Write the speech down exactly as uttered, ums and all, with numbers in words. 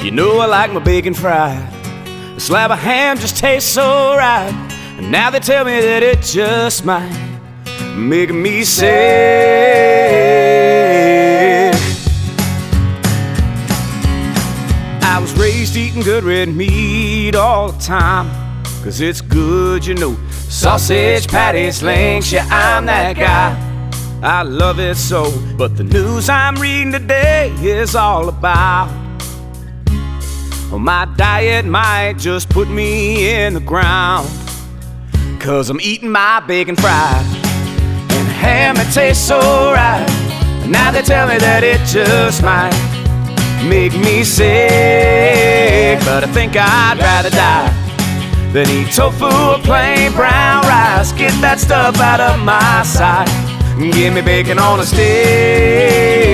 You know I like my bacon fried. A slab of ham just tastes so right. And now they tell me that it just might make me sick. I was raised eating good red meat all the time, 'cause it's good, you know. Sausage, patties, links, yeah, I'm that guy. I love it so. But the news I'm reading today is all about, oh, my diet might just put me in the ground, 'cause I'm eating my bacon fried. And ham, it tastes so right. And now they tell me that it just might make me sick. But I think I'd rather die than eat tofu or plain brown rice. Get that stuff out of my sight. Give me bacon on a stick.